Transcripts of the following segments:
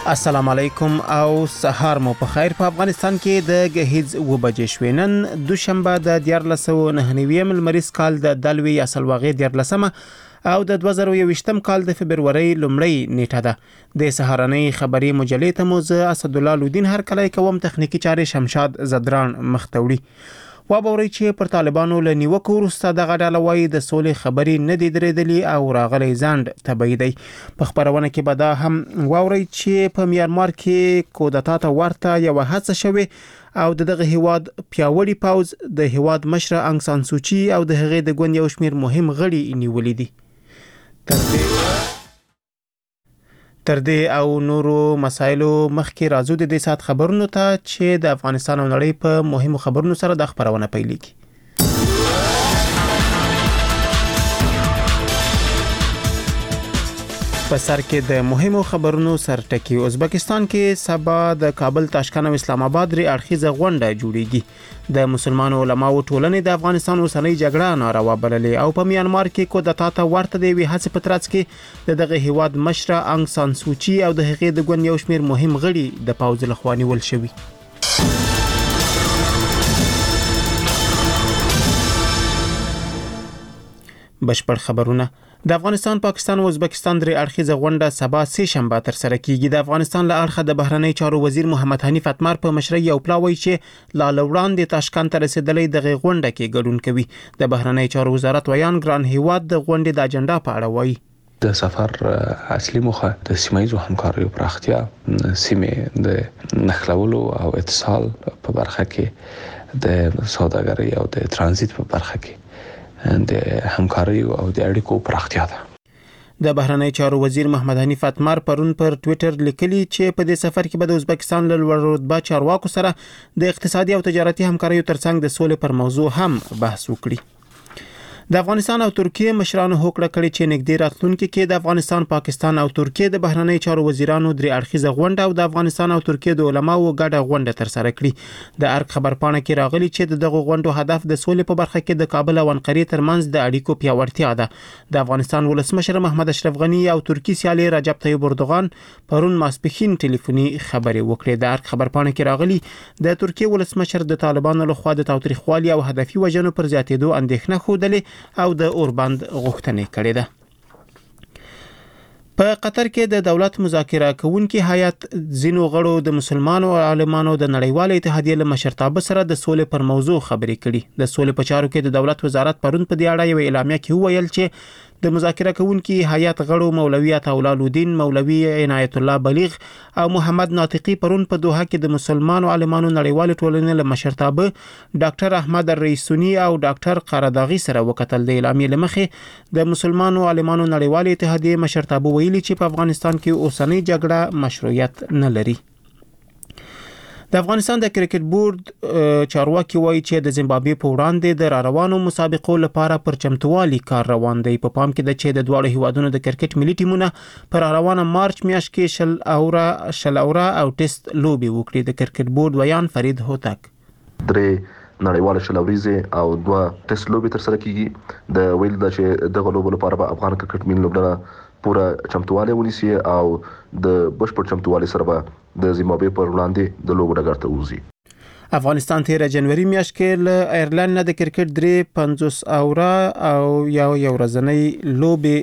السلام علیکم او سهار مو په خیر. په افغانستان کې د غهیز و بجې شوې. نن دوشنبه د 1499 لمریز کال د دلوي اصلواغې 14 او د 2021 کال د فبرवरी لومړی نیټه ده. د سهارنۍ خبري مجلې ته مو زه اسد الله لودین هر کله کوم تخنیکی چارې شمشاد زدران مختوړي. وابوري چې پر طالبانو له نیوکو وروسته دغه ډله وایي د سولې خبرې نه دي درېدلې او راغلی ځانډ طبیعي دی. په خبرونه کې به دا هم واوري چې په میانمار کې کودتا ته ورته یو هڅه شوې او دغه هیواد پیاوړي پاوز د هیواد مشره انګ سان سوچي او د هغې د ګوند یو شمیر مهم غړي نیولې دي. تر دې او نورو مسایلو مخکې راځو د دې سات خبرونو ته چې د افغانستان او نړۍ په مهمو خبرونو سره د خبرونه پیلېږي. په سر کې د مهمو خبرونو سرټکی. ازبکستان کې سبا د کابل، تاشکند او اسلام آباد ری اړخیزه غونډه جوړیږي. د مسلمانو علماو ټولنې د افغانستان اوسنۍ جګړه ناروا بللې او په میانمار کې کودتا ته ورته دی وی هڅه په ترڅ کې دغه هیواد مشره انګ سان سوچي او د هغې د ګوند یو شمیر مهم غړي د پاوز لخوا نیول شوي. بشپړ خبرونه. د افغانستان، پاکستان او ازبکستان درې اړخیزه غونډه سبا سه شنبه تر سره کیږي. د افغانستان له اړخه د بهرنی چارو وزیر محمد حنیف اتمر په مشرۍ یو پلاوی چې لاله وړاندې تاشکند ته رسیدلې دغه غونډه کې ګډون کوي. د بهرنی چارو وزارت ویان ګران هیواد د غونډې د اجنډا په اړه وایي. د سفر اصلي موخه د سیمایي همکاریو پراختیا، سیمې د نښلولو او اتصال په برخه کې د سوداګرۍ او د ترانزیت په برخه کې د همکاري او د اړیکو پراختیا ده. د بهرنی چارو وزیر محمد حنیف اتمر پرون پر ټوئیټر لیکلی چې په دې سفر کې به د ازبکستان له لوړ رتبه چارواکو سره د اقتصادي او تجارتي همکاریو ترڅنګ د سولې پر موضوع هم بحث وکړي. د افغانستان او ترکیه مشرانو هوکړه کړې چې نږدې راتلونکي کې د افغانستان، پاکستان او ترکیه د بهرنی چارو وزیرانو درې اړخیزه غونډه او د افغانستان او ترکیه د علماو ګډه غونډه تر سره کړي. د ارګ خبرپاڼه کې راغلي چې دغه غونډو هدف د سولې په برخه کې د کابل او انقرې ترمنځ د اړیکو پیاوړتیا ده. د افغانستان ولسمشر محمد اشرف غنی او ترکی سیالي رجب طیب اردوغان پرون ماسپښین ټلیفوني خبرې وکړې. د ارګ خبرپاڼه کې راغلي د ترکیه ولسمشر د طالبانو لخوا د تاوتریخوالي او هدفي وژنو پر زیاتېدو اندېښنه خوده او د اوربند غوښتنې کړې ده. په قطر کې د دولت مذاکره کوونکي هیئت ځینو غړو د مسلمانو عالمانو د نړیوال اتحادیې له مشرتابه سره د سولې پر موضوع خبرې کړي. د سولې په چارو کې د دولت وزارت پرون په دې اړه یو اعلامیه کې وویل چې د مذاکره کوونکي هیئت غړو مولوی عطاءالله لودین، مولوی عنایت الله بلیغ او محمد ناطقي پرون په دوحه کې د مسلمانو عالمانو نړیوال ټولنې له مشرتابه ډاکټر احمد الرئیسونی او ډاکټر قرداغي سره وکتل. د اعلامیې لمخې د مسلمانو عالمانو نړیوال اتحادیې مشرتابه ویلي چې په افغانستان کې اوسنۍ جګړه مشروعیت نه لري. د افغانستان د کرکټ بورډ چارواکي وایي چې د زیمبابوې په وړاندې د راروانو مسابقو لپاره پر چمتووالي کار روان دی. په پام کې ده چې د دواړو هیوادونو د کرکټ ملي ټیمونه پر روانه مارچ میاشت کې شل اوره او ټیسټ لوبي وکړي. د کرکټ بورډ ویان فرید هوتک درې نړیواله شلوريزه او 2 ټیسټ لوبي تر سره کیږي. د ویل د چې د غلوبو لپاره به افغان کرکټ ملي لوبډله پورا چمتواله ونیسي او د بشپړ چمتواله سره به د زیمبابوې پر وړاندې د لوبو ډګر ته وځي. افغانستان 13 جنوري میاشت کې له ایرلند نه د کرکټ 350 اوره او یو ورځنۍ لوبي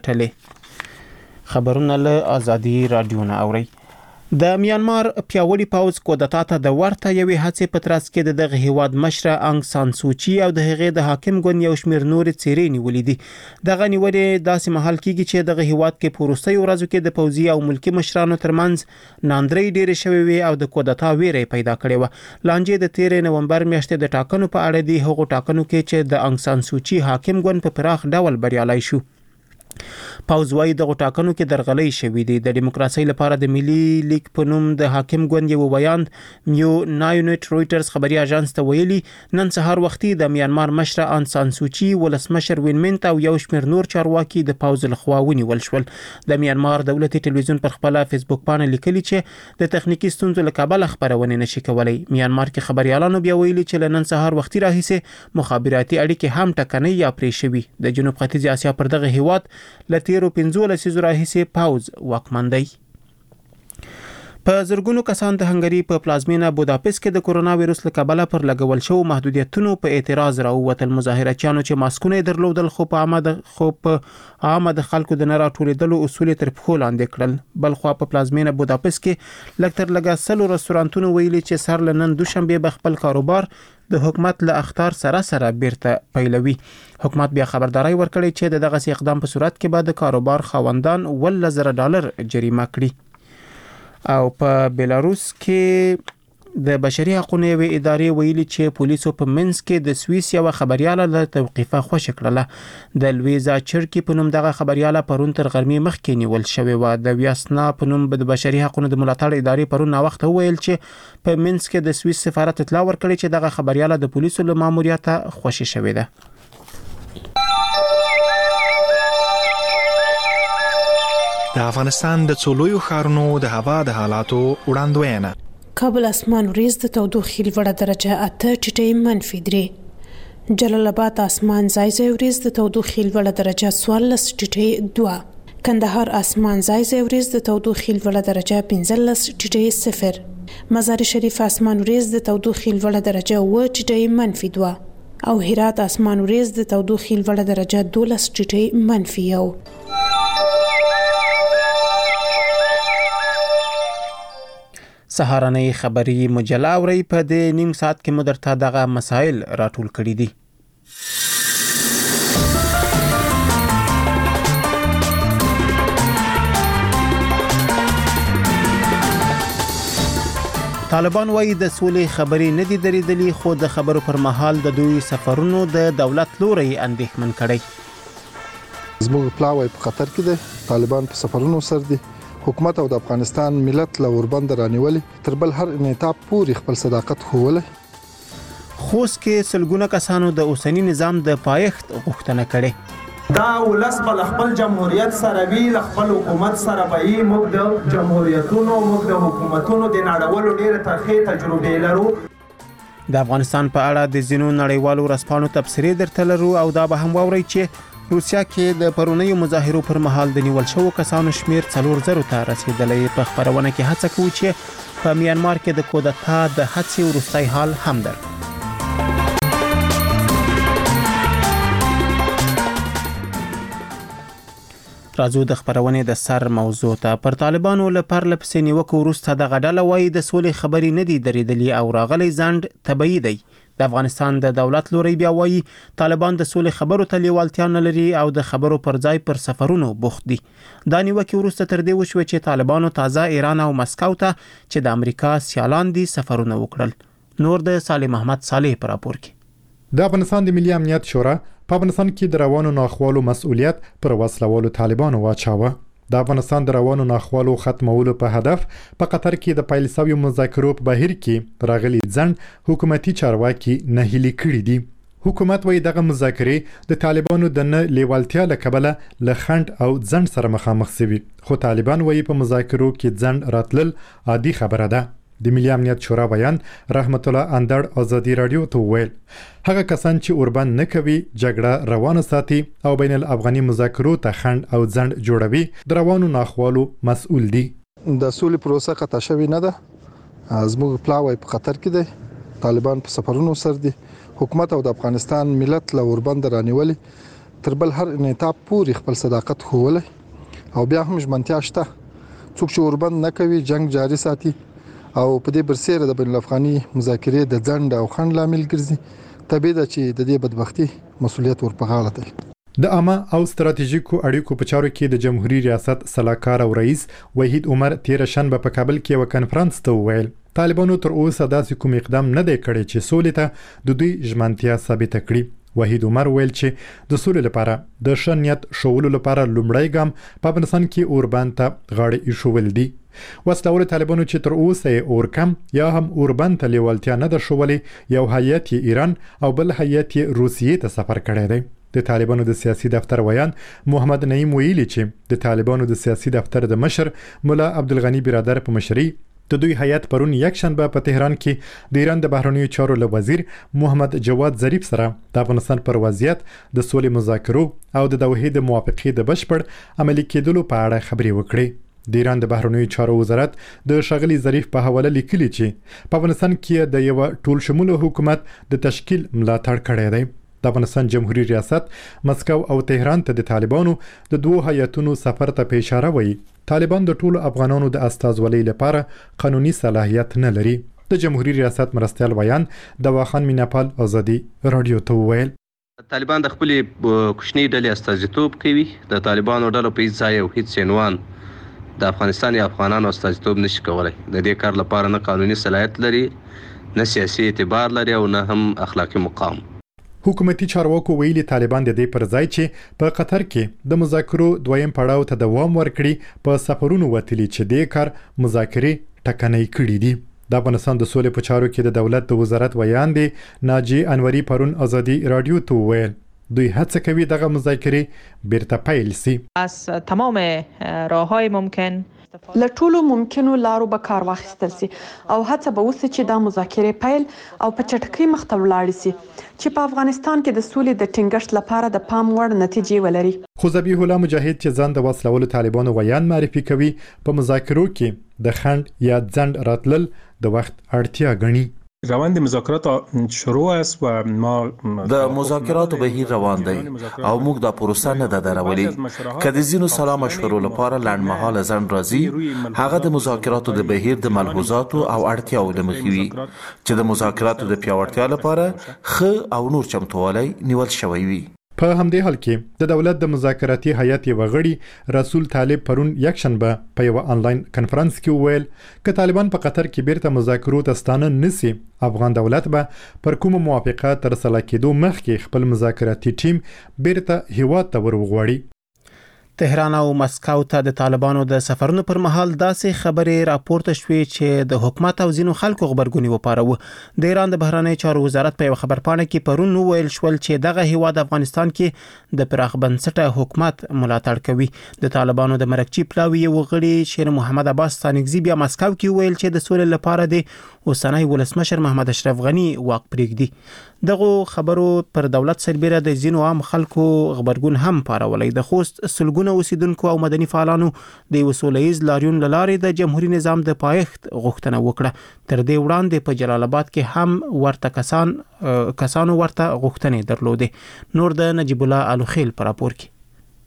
وګټلې. خبرونه له ازادي رادیو نه اوري. د میانمار پیاوړي پاوز کودتا ته د ورته یوې هڅې په ترڅ کې دغه هیواد مشره انګ سان سوچي او د هغې د حاکم ګوند یو شمیر نور څیرې نیولې دي. دغه نیولې داسې مهال کېږي چې دغه هیواد کې په وروستیو ورځو کې د پوځي او ملکی مشرانو ترمنځ ناندرۍ ډېرې شوې وي او د کودتا ویره پیدا کړې و. لانجې د 13 نومبر میاشتې د ټاکنو په اړه دي. هغو ټاکنو کې چې د انګ سان سوچي حاکم ګوند په پراخ ډول بریالي شو. پاوز وايي د غټاکنو کې درغلۍ شوې دي. د دیموکراسي لپاره د ملي لیگ په نوم د حاکم ګوند یو بیان میو نایونټ رويټرز خبري اژانس ته ویلي نن سهار وختي د میانمار مشره ان سان سوچي ولسمشر وین منت او یو شمېر نور چارواکي د پاوز لخوا ونیول شول. د میانمار دولتي ټلویزیون پر خپل فیسبوک باندې لیکلي چې د تخنیکی ستونزو له کبله خبرونه نشي کولای. میانمار کې خبريالانو بیا ویلي چې نن سهار وختي راهیسه مخابراتي اړیکې هم ټکنۍ یا پرې شوي. د جنوب ختیځ اسیا پر دغه هیواد لتیرو 15 لسیزو راهیسه پاوز واکمن دی. په زرګونو کسان د هنګري په پلازمینه بوداپست کې د کورونا وایروس له کبله پر لګول شو محدودیتونو په اعتراض راووتل. مظاهرچیانو چې ماسکونه درلودل خو په عامه د خلکو د نه راټولېدلو اصول تر پښو لاندې کړل. بلخوا په پلازمینه بوداپست کې لږ تر لږه 100 رستورانتونو ویلي چې سر له نن دوشنبه به خپل کاروبار د حکومت له اخطار سره بیرته پیلوي. حکومت بیا خبرداري ورکړي چې دغه اقدام په صورت کې به د کاروبار خاوندان $10,000 جریمه کړي. او په بیلاروس کې د بشري حقوقو ادارې ویلي چې پولیسو په منځ کې د سویس یو خبرياله له توقيفه خوش کړله. د لویزا چرکی په نوم دغه خبرياله پرون تر غرمې مخکې نیول شوې و. د ویاسنا په نوم د بشري حقوقو د ملاتړ ادارې پرون وخت ویل چې په منځ کې د سویس سفارت اطلاع ورکړي چې دغه خبرياله د پولیسو له ماموریته خوشی شوې ده. د افغانستان د څولویو ښارونو د هوا د حالاتو وړاندوینه. کابل اسمان وريز د تودوخې لوړه درجه 8 -3. جلال آباد اسمان ځای وريز د تودوخې لوړه درجه 14 -2. کندهار اسمان ځای وريز د تودوخې لوړه درجه 15 -0. مزار شریف اسمان وريز د تودوخې لوړه درجه 2 او هرات اسمان وريز د تودوخې لوړه درجه 12 -1. سهارنۍ خبري مجله اوري په دې نیم ساعت کې مدرته دغه مسائل راټول کړي دي. طالبان وايي د سولې خبري نه دي درېدلي خو د خبرو پر مهال د دوی سفرونو د دولت لوري اندېښمن کړي. زموږ پلاوی په خطر کې دي. طالبان په سفرونو سر دي. حکومت او د افغانستان ملت له اوربند رانیولې تر بل هر انعطاف پورې خپل صداقت خوله. خوست کې سلګونه کسانو د اوسنی نظام د پایښت غوښتنه کړې. دا ولس بل خپل جمهوریت سره وی خپل حکومت سره به موږ د جمهوریتونو موږ د حکومتونو د نړیوالو ډېر تاریخي تجربې لرو. د افغانستان په اړه د زینو نړیوالو رسپانو تبصرې درته لرو او دا به هم واوري چې روسیا کې د پرونیو مظاهرو پر مهال د نیول شوو کسانو شمیر 4,000 ته رسیدلی. په خبرونه کې هڅه کوي چې په میانمار کې د کودتا د هڅې وروستی حال هم در. راځو د خبرونه د سر موضوع ته. پر طالبانو لپاره لپسې نیوکو وروسته د غډاله وای د سولې خبري نه دي درېدلي او راغلي ځند طبيعي دی. د افغانستان د دولت لوري بیا وایي طالبان د سولې خبرو ته لیوالتیا نه لري او د خبرو پر ځای پر سفرونو بوخت دي. دا نیوکه ورسته تر دې وشوه چې طالبانو تازه ایران او مسکو ته چې د امریکا سیالان دي سفرونه وکړل. نور د صالح محمد صالح پر راپور کې. د افغانستان د ملي امنیت شورا په افغانستان کې د روانو ناخوالو مسؤلیت پر وسلوالو طالبانو واچاوه. د افغانستان د روانو ناخوالو ختمولو په هدف په قطر کې د پیل شویو مذاکرو په بهیر کې راغلي ځند حکومتي چارواکي نه هلي کړي دي. حکومت وايي دغه مذاکرې د طالبانو د نه لیوالتیا له کبله له خند او ځند سره مخامخ شوي. خو طالبان وايي په مذاکرو کې ځند راتلل عادي خبره ده. د ملي امنیت شورا بیان رحمت الله اندړ ازادي رادیو ته ویل هغه کسان چې اوربند نه کوي جګړه روانه ساتي او بین الافغاني مذاکرو ته خند او ځند جوړوي د روانو ناخوالو مسؤل دي. د سولې پروسه قطع شوی نه ده. زموږ پلاوی په خطر کې دي. طالبان په سفرونو سر دي. حکومت او د افغانستان ملت له اوربند رانیولې تر بل هر انعطاف پورې خپل صداقت خوله او بیا هم ژمنتیا شته. څوک چې اوربند نه کوي جنگ جاري ساتي او په دې برسېره د بین الافغاني مذاکرې د ځند او خند لامل ګرځي. طبيعي ده چې د دې بدبختی مسؤلیت ورپه غاړه دی. د عامه او ستراتیژیکو اړیکو په چارو کې د جمهوریت ریاست سلاکار او رئیس وحید عمر تیر شنبه په کابل کې یو کانفرنس ته ویل طالبانو تر اوسه داسې کوم اقدام نه دی کړی چې سولې ته د دوی ژمنتیا ثابت کړي. وحید عمر ویل چې د سولې لپاره د شنیت شولو لپاره لومړی ګام په افغانستان کې اوربند ته غاړه ایښول دي. وسلوال طالبانو چې تر اوسه اورکم یا هم اوربند ته لیوالتیا نه درښولې یو هیئت ایران او بل هیئت روسیې ته سفر کړی دی. د طالبانو د سیاسي دفتر ویان محمد نعیم ویلي چې د طالبانو د سیاسي دفتر د مشر مولا عبدالغنی برادر په مشرۍ د دوی هیئت پرون یک شنبه په تهران کې د ایران د بهرنیو چارو له وزیر محمد جواد ظریف سره د افغانستان پر وضعیت د سولې مذاکرو او د دوحې د موافقې د بشپړ عملي کېدلو په اړه خبرې وکړې. د ایران د بهرنیو چارو وزارت د ښاغلي ظریف په حواله لیکلي چې په افغانستان کې د یو ټول شموله حکومت د تشکیل ملاتړ کړی دی. د افغانستان جمهوریت ریاست مسکو او تهران ته د طالبانو د دوه هیاتونو سفر ته په اشاره وایي طالبان د ټولو افغانانو د استازولۍ لپاره قانوني صلاحیت نه لري. د جمهوریت ریاست مرستیال ویان د واخان میناپال ازادي رادیو ته وویل طالبان د خپلې کوچنۍ ډلې استازیتوب کوي. د طالبانو ډلو په هیڅ ځای او هیڅ عنوان د افغانستان یا افغانانو استازیتوب نشي کولی. د دې کار لپاره نه قانوني صلاحیت لري، نه سیاسي اعتبار لري او نه هم اخلاقي مقام. حکومتي چارواکو ویلي طالبان د دې پر ځای چې په قطر کې د مذاکرو دویم پړاو ته دوام ورکړي په سفرونو وتلي چې دې کار مذاکرې ټکنۍ کړي دي. د افغانستان د سولې په چارو کې د دولت د وزارت ویان دی ناجی انوري پرون ازادي رادیو ته وویل دوی هڅه کوي دغه مذاکرې بیرته پیل سي. از تمام راههای ممکن له ټولو ممکنو لارو به کار واخیستل سي او هڅه به وسي چې دا مذاکرې پیل او په چټکۍ مخ ته ولاړ سي چې په افغانستان کې د سولې د ټینګښت لپاره د پام وړ نتیجې ولري. خو ذبیح الله مجاهد چې ځان د وسلولو طالبانو ویان معرفي کوي په مذاکرو کې د خند یا ځند راتلل د وخت اړتیا ګڼي. روند مذاکرات شروع است و ما د مذاکراتو بهیر روان دی او موږ دا پروسه نه ده درولې. که د ځینو سلا مشورو لپاره لنډمهاله ځنډ راځي هغه د مذاکراتو د بهیر د ملحوظاتو او اړتیاو له مخې وي چې د مذاکراتو د پیاوړتیا لپاره ښه او نور چمتووالی نیول شوی وي. په همدې حال کې د دولت د مذاکراتي هیئت یو غړي رسول طالب پرون یکشنبه په یو آنلاین کنفرانس کې وویل که طالبان په قطر کې بیرته مذاکرو ته ستانه نسی افغان دولت به پر کومه موافقه ترسره کېدو مخکې خپل مذاکراتي ټیم بیرته هیواد ته ورغواړي. تهران او مسکو ته د طالبانو د سفرونو پر مهال داسې خبرې راپورته شوې چې د حکومت او ځینو خلکو خبرګونی وپاروه. د ایران د بهرنیو چارو وزارت په یو خبرپاڼه کې پرون وویل شول چې دغه هیواد افغانستان کې د پراخ بنسټه حکومت ملاتړ کوي. د طالبانو د مرکچی پلاوی وغړي شیر محمد عباس ستانکزی بیا مسکو کې ویل چې د سولې لپاره د اوسنی ولسمشر محمد اشرف غنی واک پرېږدي. دغه خبرو پر دولت سربېره د ځینو عام خلکو خبرګون هم پارولی. د خوست سلګونه اوسیدونکو او مدني فعالانو د وسولهیز لاریون لارې د جمهوریت نظام د پایښت غوښتنه وکړه. تر دې وړاندې په جلال آباد کې هم ورته کسانو ورته غوښتنې درلودې. نور د نجیب الله الوخیل پر راپور کې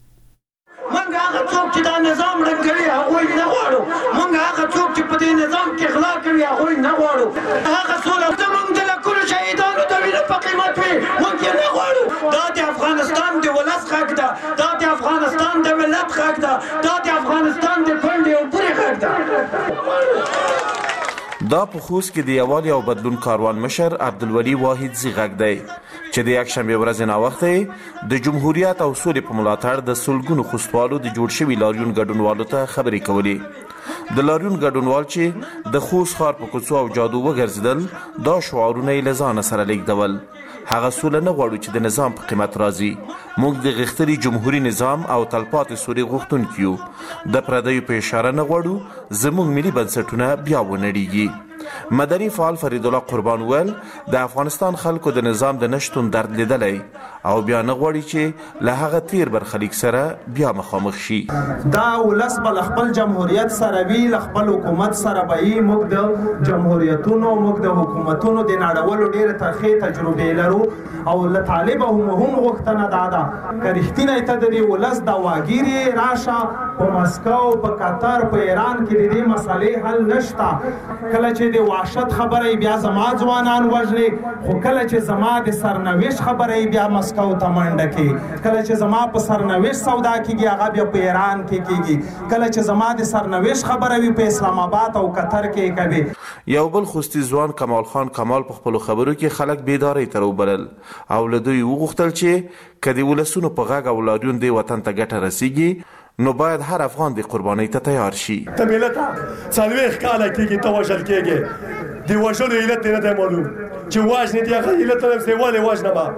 منګ هغه څوک چې دا نظام رنګوي هغه نه غواړو. منګ هغه څوک چې په دې نظام کې غلا کوي هغه نه غواړو. هغه سوله زموږ د لکونو شهیدانو د وینو په قیمت وي موږ یې نه غواړو. دا د افغانستان د ولس حق ده، دا د افغانستان د ملت حق ده، دا د افغانستان د کونډې او پورې حق ده. دا په خوست کې د یووالي او بدلون کاروان مشر عبدالولي واحد غږ دی چې د یکشنبې ورځې ناوخته د جمهوریت او سولې په ملاتړ د سلګونو خوستوالو د جوړ شوي لاریون ګډونوالو ته خبرې کولې. د لاریون ګډونوال چې د خوست ښار په کوڅو او جادو وګرځېدل دا شعارونه یې له ځانه سره لیږدول. هغه سوله نه غواړو چې د نظام په قیمت راځي. موږ د غښتلي جمهوري نظام او تلپاتې سولې غوښتونکي یو. د پردیو په اشاره نه غواړو زموږ ملي بنسټونه بیا ونړیږي. مدني فعال فرید الله قربان ویل د افغانستان خلکو د نظام د نشتون درد لیدلی او بیا نه غواړي چې له هغه تیر برخلیک سره بیا مخامخ شي. دا ولس به خپل جمهوریت سره وی خپل حکومت سره به یې موږ د جمهوریتونو موږ د حکومتونو د نړولو ډېر ترخې تجربې لرو او له طالب هم غوښتنه ده که رښتینی ته د ولس د واګیرې راشه په مسکو په قطر په ایران کې د دې مسالې حل نشته. کله چې د وحشت خبره بیا زما ځوانان وژني خو کله چې زما د سرنوشت خبره بیا مسکو ته منډه کوي. کله چې زما په سرنوشت سودا کېږي هغه بیا په ایران کې کېږي. کله چې زما د سرنوشت خبره وي په اسلام آباد او قطر کې کوي. یو بل خوستي ځوان کمال خان کمال په خپلو خبرو کې خلک بیدارۍ ته راوبلل او له دوی وغوښتل چې که د ولسونو په غږ او لاریون دې وطن ته ګټه رسیږي نو باید هر افغان د قربانۍ ته تیار شي. ته ملت څلوېښت کاله کېږي ته وژل کېږي. د وژلو علت یې نه دی معلوم چې وژنې دي هغه علت نه دی ولې وژنه به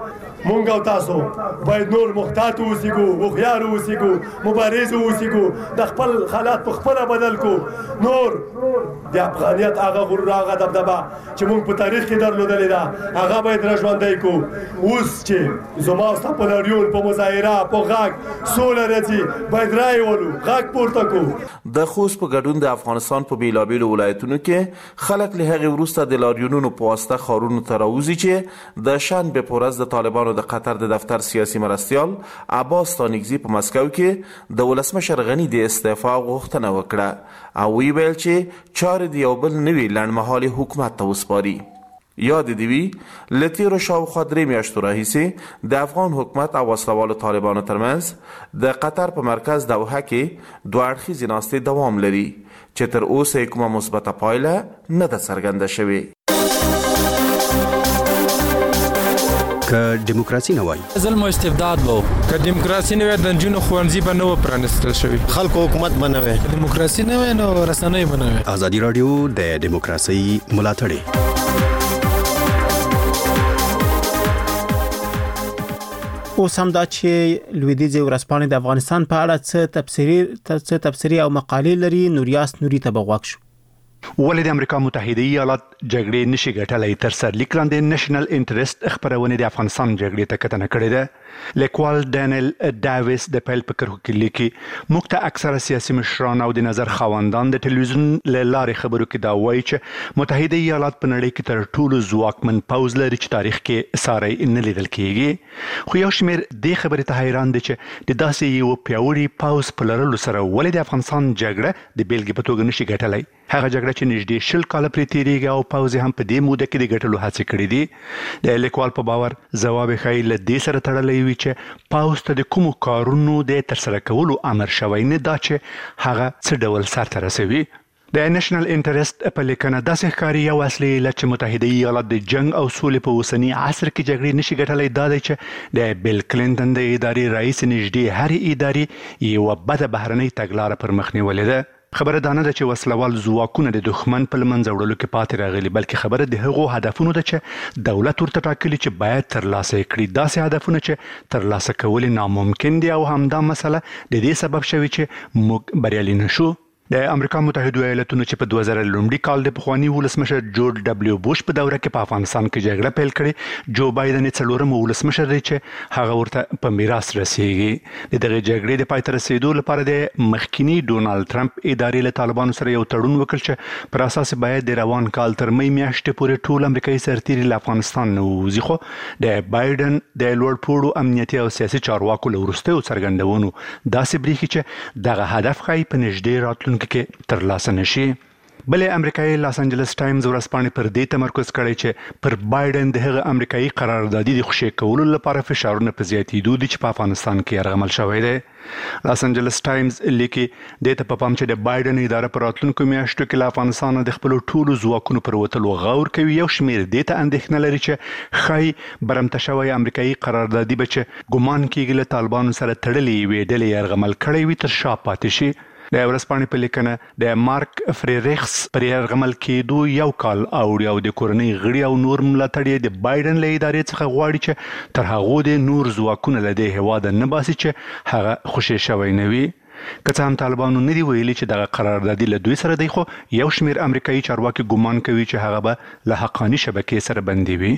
مونږ او تاسو باید نور محتاط اوسېږو، هوښیار اوسېږو، مبارز اوسېږو، د خپل حالات په خپله بدل کو. نور د افغانیت هغه غرور، هغه دبدبه چې مونږ په تاریخ کې درلودلې ده، هغه باید راژوندی کو. اوس چې زما او ستا په لاریون، په مظاهره، په غږ سوله راځي، باید رایې ولو، غږ پورته کو. د خوست په ګډون د افغانستان په بیلابیلو ولایتونو کې خلک له هغې وروسته د لاریونونو په واسطه ښارونو ته راوځي چې د شنبې په ورځ د طالبانو د قطر د دفتر سیاسي مرستیال عباس ستانکزي په مسکو کې د ولسمشر غني د استعفا غوښتنه وکړه او ویل چې چارې د یو بل نوي لنډمهالي حکومت ته وسپاري. یاد دی وی له تیرو شاوخوا 3 میاشتو راهیسې د افغان حکومت او وسلوالو طالبانو ترمنځ د قطر په مرکز دوحه کې دوه اړخیزې ناستې دوام لري چې تر اوسه کومه مثبته پایله نه ده څرګنده شوې. که دیموکراسي نه وای ظلم او استبداد وو، که دیموکراسي نه وای د نجونو ښوونځي به نه و پرانیستل شوي، خلکو حکومت به نه وای، دیموکراسي نه وای نو رسنۍ به نه وای. ازادي راډیو د دیموکراسي ملاتړ اوس هم دا چې لویدیځ ورځپاڼې د افغانستان په اړه څه تبصرې او مقالې لري. نوریاس نوري ته بغواک شو. ولې د امریکا متحده ایالات جګړې نشي ګټلای تر سرلیک لاندې نېشنل انټرست خبرونه د افغانستان جګړې ته کتنه کړې ده. لیکوال ډانیل ډاویس د پیل په کرخو کې لیکي موږ ته اکثره سیاسي مشران او د نظر خواندان د ټلویزیون له لارې خبرو کې دا وایي چې متحده ایالات په نړۍ کې تر ټولو ځواکمن پوځ لري چې تاریخ کې ساری نه لیدل کېږي. خو یو شمېر دې خبرې ته حیران دي چې د داسې یو پیاوړي پوځ په لرلو سره ولې د افغانستان جګړه د بیلګې په توګه نشي ګټلای. هغه جګړه چې نږدې 20 کاله پرې تېرېږي او پوځ هم په دې موده کې د ګټلو هڅې کړې دي. د لیکوال په باور ځواب ښایي له دې سره تړلی وي چې پوځ ته د کومو کارونو د ترسره کولو امر شوی نه دا چې هغه څه ډول سرته رسوي. د نېشنل انټرست په لیکنه داسې ښکاري یو اصلي علت چې متحده ایالات د جنگ او سولې په اوسني عصر کې جګړې نشي ګټلی دا دی چې د بیل کلینټن د ادارې رئیس نږدې هرې ادارې یوه بده بهرنۍ تګلاره پر مخ نیولې ده. خبره دا نه ده چې وسلوال ځواکونه د دښمن په له منځه وړلو کې پاتې راغلي، بلکې خبره د هغو هدفونو ده چې دولت ورته ټاکلي چې باید ترلاسه یې کړي، داسې هدفونه چې ترلاسه کول یې ناممکن دي او همدا مسله د دې سبب شوي چې موږ بریالي نشو. د امریکا متحده ایالاتونو چې په 2000 لومړي کال د پخواني ولسمشر جورج ډبلیو بوش په دوره کې په افغانستان کې جګړه پیل کړې، جو بایدن یې 4م ولسمشر دی چې هغه ورته په میراث رسیږي. د دغه جګړې د پای ته رسیدو لپاره د مخکینی ډونالد ټرمپ ادارې له طالبانو سره یو تړون وکړ چې پر اساس باید د روان کال تر مې میاشتې پورې ټول امریکایي سرتیري له افغانستان نه ووځي. خو د بایدن د لوړ پوړو امنیتي او سیاسي چارواکو له وروستیو څرګندونو داسې بریښي چې دغه هدف ښایي په نږدې راتلونکي کې ترلاسه نشي. بلې امریکایي لاس انجلس ټایمز ورځپاڼې پر دې تمرکز کړی چې پر بایدن د هغه امریکایي قراردادي د خوشې کولو لپاره فشارونه په زیاتېدو دي چې په افغانستان کې یرغمل شوی دی. لاس انجلس ټایمز لیکي دې ته په پام چې د بایدن اداره په راتلونکو میاشتو کې له افغانستانه د خپلو ټولو ځواکونو پر وتلو غور کوي. یو شمېر دې ته اندېښنه لري چې ښایي برمته شوی امریکایي قراردادي به چې ګمان کېږي له طالبانو سره تړلې یوې ډلې یرغمل کړی وي تر شا پاتې شي. د ورځپاڼې په لیکنه د مارک فریریخس پر یرغمل کېدو یو کال اوړي او د کورنۍ غړي او نور ملاتړي د بایدن له ادارې څخه غواړي چې تر هغو د نور ځواکونه له دې هېواده نه باسي چې هغه خوشې شوی نه وي. که څه هم طالبانو نه دي ویلي چې دغه قراردادي له دوی سره دی، خو یو شمېر امریکایي چارواکي ګمان کوي چې هغه به له حقاني شبکې سره بندي وي.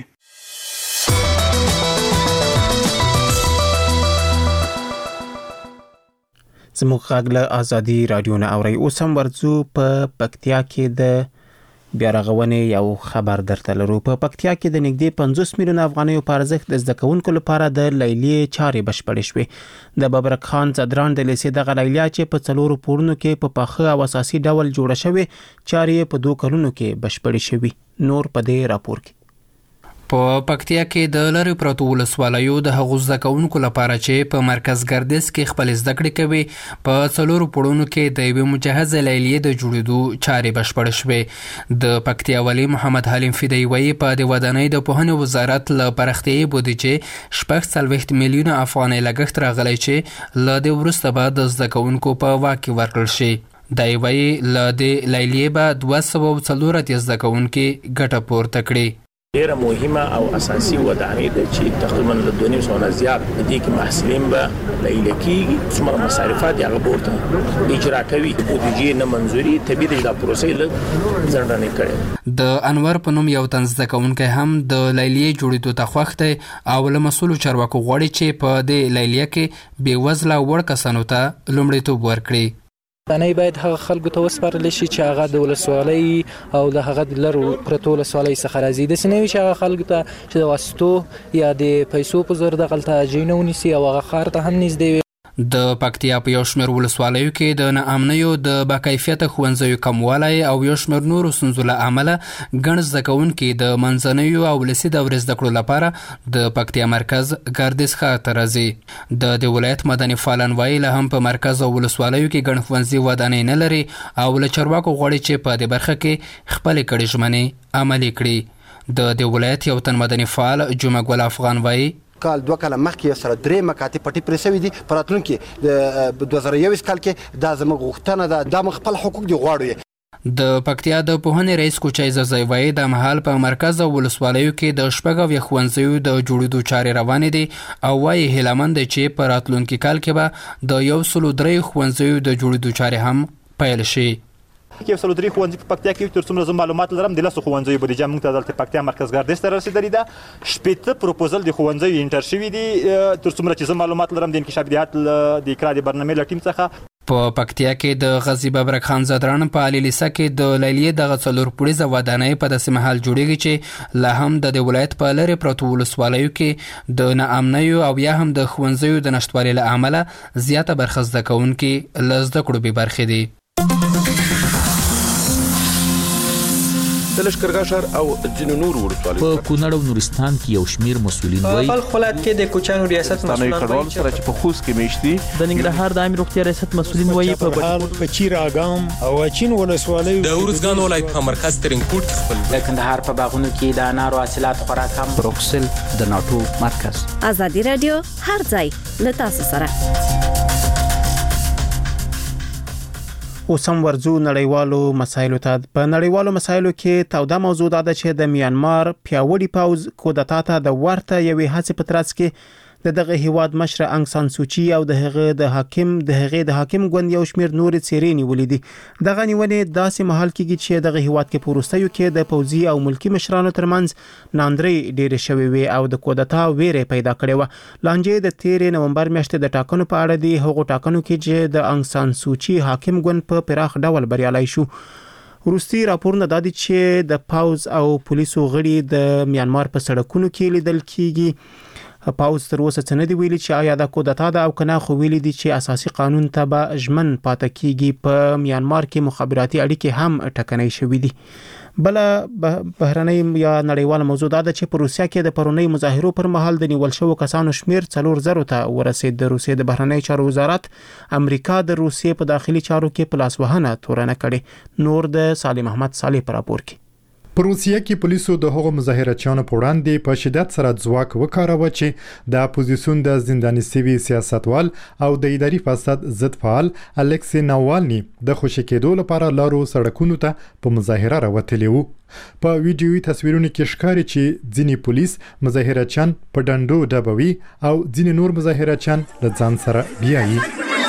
زموږ غږ له ازادي رادیو نه اوري. اوس هم ورځو په پکتیا کې د بیا رغونې یو خبر درته لرو. په پکتیا کې د نږدې 50 میلیون افغانیو په ارزښت د زده کوونکو لپاره د لیلیې چارې بشپړې شوې. د ببرک خان ځدران د لیسې دغه لیلیه چې په 4 پوړونو کې په پاخه او اساسي ډول جوړه شوې، چارې په 2 کلونو کې بشپړې شوې. نور په دې راپور کې په پکتیا کې د لری پروتو ولسوالیو د هغو زده کوونکو لپاره چې په مرکز ګردیز کې خپل زده کړې کوي په 4 پوړونو کې د یوې مجهزه لیلیې د جوړېدو چارې بشپړې شوې. د پکتیا والی محمد حلیم فدایي وایي په د ودانۍ د پوهنې وزارت له پراختیايي بودیجې 40 میلیونه افغانۍ لګښت راغلی چې له دې وروسته به د زده کوونکو په واک کې ورکړل شي. دی وایي له دې لیلیې به 240 زده کوونکي ګټه پورته کړي. ډیره مهمه او اساسي ودانۍ ده چې تقریبا له 2.5 زیات دي کې محصلین به لیله کېږي څومره مصارفات یې غوړته اجرا کوي بودیجې نه منځوري طبيعي د پروسې له ځنډنې کړي. د انور په نوم یو تنظ دکونکي هم د لیلیې جوړېدو ته خوښ دی او له مسؤلو چارواکو غواړي چې په دې لیلیه کې بې وزله وړ کسانو ته لومړیتوب ورکړي. ودانۍ باید هغه خلکو ته وسپارل شي چې هغه د ولسوالۍ او د هغه د لرو پرتو ولسوالۍ څخه راځي. داسې نه وي چې هغه خلکو ته چې د واسطو یا د پیسو په زور دغلته جینه ونیسي او هغه ښار ته هم نږدې وي. د پکتیا په یو شمېر ولسوالیو کې د ناامنیو د باکیفیته ښوونځیو کموالی او یو شمېر نورو ستونزو له امله ګڼ زده کوونکي د منځنیو او ولسي دورې زده کړو لپاره د پکتیا مرکز ګردیز ښار ته راځي. د ولایت مدني فعالان وایي له هم په مرکز او ولسوالیو کې ګڼ ښوونځي ودانۍ نه لري او له چارواکو غواړي چې په دې برخه کې خپلې کړې ژمنې عملي کړي. د ولایت یو تن مدني فعال جمعه ګل افغان وایي کال 2 کال مخکې سره 3 مکاتب پټي پرې شوې دي په راتلونکي د 2021 کال کې دا زموږ غوښتنه ده دا موږ خپل حقوق دي غواړو. د پکتیا د پوهنې رئیس کوچای زرزی وایي د مهال په مرکز او ولسوالیو کې د شپږ ښوونځیو د جوړېدو چارې روانې دي او وایي هیلهمند دی چې په راتلونکي کال کې به د 103 ښوونځیو د جوړېدو چارې هم پیل شي. کې 103 ښوونځي په پکتیا کې تر څومره معلومات لرم د 10 ښوونځیو بودیجه موږ ته دلته پکتیا مرکز ګردیز ته رسیدلې ده. شپږ پروپوزل د ښوونځیو انټر شوي دي تر څومره چې معلومات لرم د انکشافیات د اقرا د برنامې له ټیم څخه. په پکتیا کې د غزي ببرک خان زدران په علي لیسه کې د لیلیې د څلور پوړیزه ودانۍ په داسې محل جوړیږي چې لا هم د ولایت په لری پروتو ولسوالیو کې د ناامنیو او یا هم د ښوونځیو د نشټوالي له امله زیاته برخه زده کوونکي له زده کړو به برخې دي. د لشکرګاه ښار او ځینو نورو ولسوالیو په کونړ او نورستان کې یو شمیر مسؤلین وایي په خپل کې د کوچانو ریاست مسؤلین وایي چې په خوست کې میشتي د ننګرهار د عامه روغتیا ریاست مسؤلین وایي په چیر اګام او چین ولسوالیو د ورزګان ولایت په مرکز ترنګوټ خپل د کندهار په باغونو کې د انارو حاصلات خوراک هم بروکسل د ناتو مرکز. ازادي رادیو هر ځای له تاسو سره. اوسم ورزو نړیوالو مسایلو ته. په نړیوالو مسایلو کې توده موضوع ده چې د میانمار پیاوړي پوز کودتا ته د ورته یوې هڅې په ترڅ کې دغه هیواد مشر انګ سان سوچي او د حاکم ګوند یو شمیر نور څیرې نیولې دي. دغه نیونې داسې محل کېږي چې دغه هیواد کې پروستیو کې د پوځي او ملکی مشرانو ترمنځ ناندري ډېر شوي وي او د کودتا ویره پیدا کړې و. لانجې د 13 نومبر میاشتې د ټاکنو په اړه دي. هغه ټاکنو کې چې د انګ سان سوچي حاکم ګوند په پراخ ډول بریالي شو. وروستي راپورونه دا دي چې د پاوز او پولیسو غړي د میانمار په سړکونو کې لیدل کیږي. پاوز تر اوسه څه نه دی ویلي چې آیا د کودتا ده او کنه، خو ویلي دي چې اساسي قانون ته به ژمن پاتې کیږي. په میانمار کې مخابراتي اړیکې هم ټکنۍ شوې دي. بل بهرنۍ یا نړیواله موضوع ده چې په روسیا کې د پرونی مظاهرو پر مهال د نیول شوو کسانو شمیر 4,000 ته ورسید. د روسیې د بهرنۍ چارو وزارت امریکا د روسیې په داخلي چارو کې په لاس وهنه تورنه کړې. نور د سالم احمد صالح پر راپور کې. په روسیه کې پولیسو د هغو مظاهرچیانو په وړاندې په شدت سره ځواک وکاراوه چې د اپوزیسیون د زنداني سوي سیاستوال او د اداري فساد ضد فعال الکسی ناوالني د خوشی کېدو لپاره لارو سړکونو ته په مظاهره راوتلی وو. په ویډیوي تصویرونو کې ښکاري چې ځینې پولیس مظاهرچیان په ډنډو ډبوي او ځینې نور مظاهرچیان له ځان سره بیایي.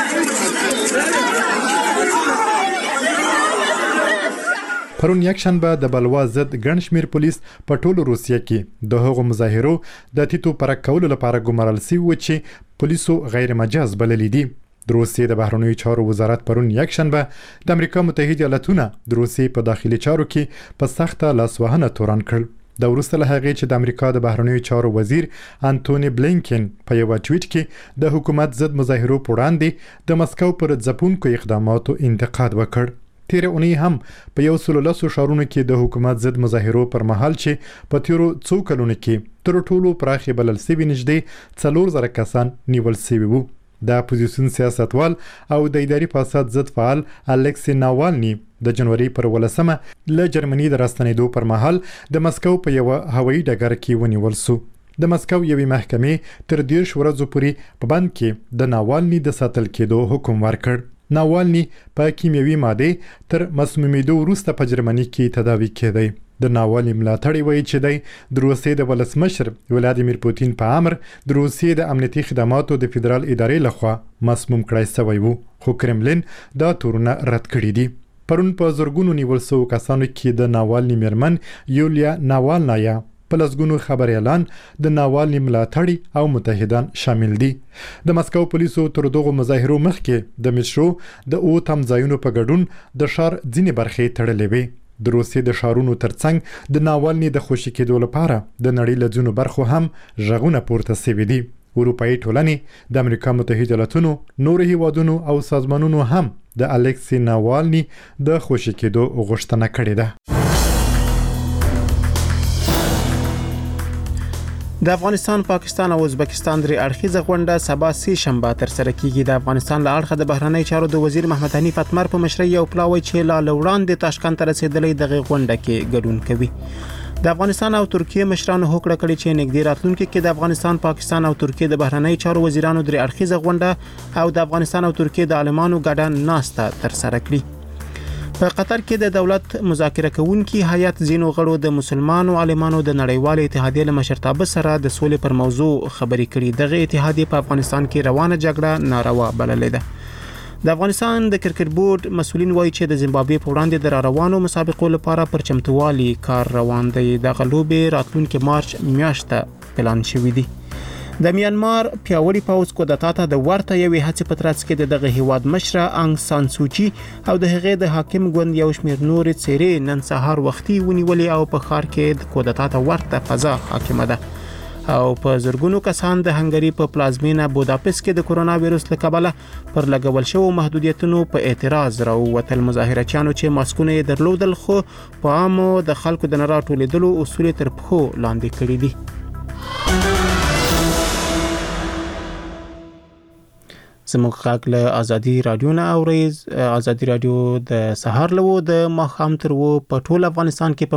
پرون یکشنبه د بلوا ضد ګڼ شمیر پولیس په ټولو روسیه کې د هغو مظاهرو د تیتو پرک کولو لپاره ګمارل شوي و چې پولیسو غیر مجاز بللي دي. د روسیې د بهرنیو چارو وزارت پرون یکشنبه د امریکا متحده ایالاتونه د روسیې په داخلي چارو کې په سخته لاسوهنه تورن کړ. د وروسته له هغې چې د امریکا د بهرنیو چارو وزیر انټونی بلینکن په یو ټویټ کې د حکومت ضد مظاهرو پر وړاندې د مسکو پر ځپونکو اقداماتو انتقاد وکړ. تیر اونۍ هم په 110 ښارونو کې د حکومت ضد مظاهرو پر مهال چې په تیرو څو کلونو کې تر ټولو پراخې بلل شوي نږدې 4,000 کسان نیول شوي وو. د اپوزیسیون سیاستوال او د اداري فساد ضد فعال الکسی ناوالني د جنوري پر 18 له جرمني د راستنېدو پر مهال د مسکو په یو هوایي ډګر کې ونیول شو. د مسکو یوې محکمې تر 10 ورځو پورې په بند کې د ناوالني د ساتل کېدو حکم ورکړ. ناوالني په کیمیاوي ماده تر مسمومیدو وروسته په جرمني کې تداوي کېدی. د ناوالني ملاتړي وایي چې د روسیې د ولسمشر ولادیمیر پوتین په امر د روسیې د امنیتي خدماتو د فدرال ادارې لخوا مسموم کړای شوی وو، خو کرملین دا تورونه رد کړي دي. پرون په زرګونو نیول شوو کسانو کې د ناوالني میرمن یولیا ناوالنایا په لسګونو خبريالان د ناوالني ملاتړي او متحدان شامل دي. د مسکو پولیسو تر دغه مظاهرو مخکې د میټرو د تم ځایونو په ګډون د ښار ځینې برخې تړلې وې. د روسیې د ښارونو ترڅنګ د ناوالني د خوشي کېدو لپاره د نړۍ له ځینو برخو هم غږونه پورته شوي دي. اروپایي ټولنې د امریکا متحده ایالاتونو نورو هیوادونو او سازمانونو هم د الکسی ناوالني د خوشي کېدو غوښتنه کړې ده. د افغانستان، پاکستان او ازبکستان درې اړخیزه غونډه سبا سه شنبه تر سره کیږي. د افغانستان له اړخه د بهرنی چارو د وزیر محمد حنیف اتمر په مشرۍ یو پلاوی چې لا وړاندې تاشکند ته رسیدلې دغه غونډه کې ګډون کوي. د افغانستان او ترکیه مشرانو هوکړه کړې چې نږدې راتلونکي کې د افغانستان، پاکستان او ترکیه د بهرنی چارو وزیرانو درې اړخیزه غونډه او د افغانستان او ترکیه د عالمانو ګډه ناسته تر سره کړي. په قطر کې د دولت مذاکره کوونکي هیئت ځینو غړو د مسلمانو عالمانو د نړیوال اتحادیې له مشرتابه سره د سولې پر موضوع خبرې کړي. دغه اتحادیې په افغانستان کې روانه جګړه ناروا بللې ده. د افغانستان د کرکټ بورډ مسولین وایي چې د زیمبابوې په وړاندې د روانو مسابقو لپاره پر چمتووالي کار روان دی. د غلوبې راتلونکي مارچ میاشته پلان شوی دی. د میانمار پیاوړي پوځ کودتا ته د ورته یوې هڅې په ترڅ کې دغه هیواد مشره انګ سان سوچي او د هغې د حاکم ګوند یو شمېر نورې څېرې نن سهار وختي ونیولې او په ښار کې د کودتا ته ورته فضا حاکمه ده. او په زرګونو کسان د هنګري په پلازمینه بوداپست کې د کرونا وایروس له کبله پر لګول شوو محدودیتونو په اعتراض راووتل. مظاهرچیانو چې ماسکونه یې درلودل خو په عامو د خلکو د نه راټولېدلو اصول تر پښو لاندې کړي دي. زموږ غږ له ازادي رادیو نه اورئ. ازادي رادیو د سهار له د ماښام تر په ټول افغانستان کې